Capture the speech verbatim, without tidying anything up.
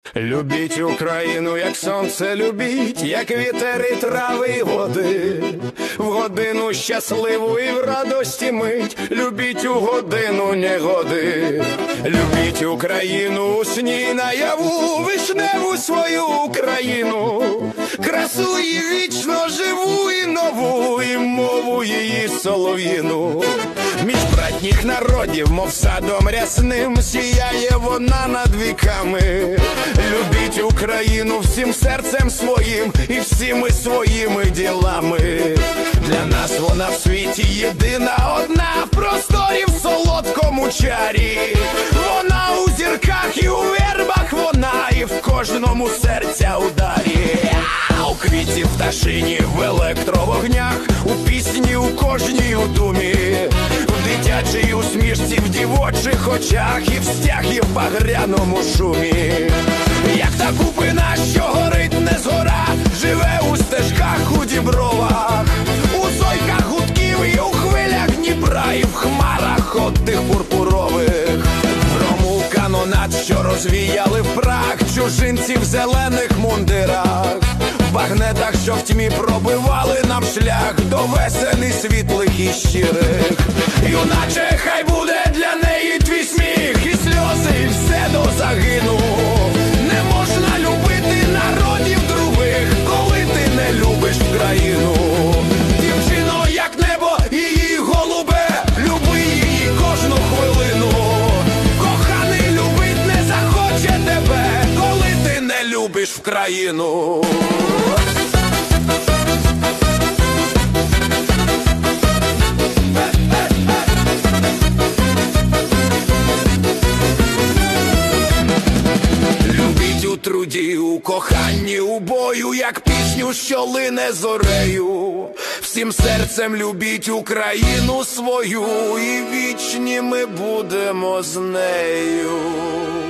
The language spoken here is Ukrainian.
Любіть Україну, як сонце любіть, як вітер і трави і води. В годину щасливу і в радості мить, любіть у годину негоди. Любіть Україну у сні наяву, вишневу свою Україну. Красу її вічно живу і нову, і мову її солов'їну. Між братніх народів, мов садом рясним, сіяє вона над віками. Любіть Україну всім серцем своїм і всіми своїми ділами. Для нас вона в світі єдина, одна, в просторі, в солодкому чарі. Вона у зірках і у вербах вона, і в кожному серця ударі. У квіті, в пташині, в електровогнях, у пісні, у кожній у думі, в дитячій усмішці, в дівочих очах, і в стяг, і в багряному шумі. Як та купина, що горить не згора, живе у стежках, у дібровах, у зойках гудків і у хвилях Дніпра, і в хмарах отих пурпурових. Грому канонат, що розвіяли в прах чужинці в зелених мундирах, в багнетах, що в тьмі пробивали нам шлях до веселі світлих і щирих. Юначе, хай буде для неї твій сміх і сльози, і все до загину. Не можна любити народів других, коли ти не любиш країну. Дівчино, як небо, її голубе, люби її кожну хвилину. Коханий любить не захоче тебе, коли ти не любиш в країну. У труді, у коханні, у бою, як пісню, що лине зорею. Всім серцем любіть Україну свою, і вічні ми будемо з нею.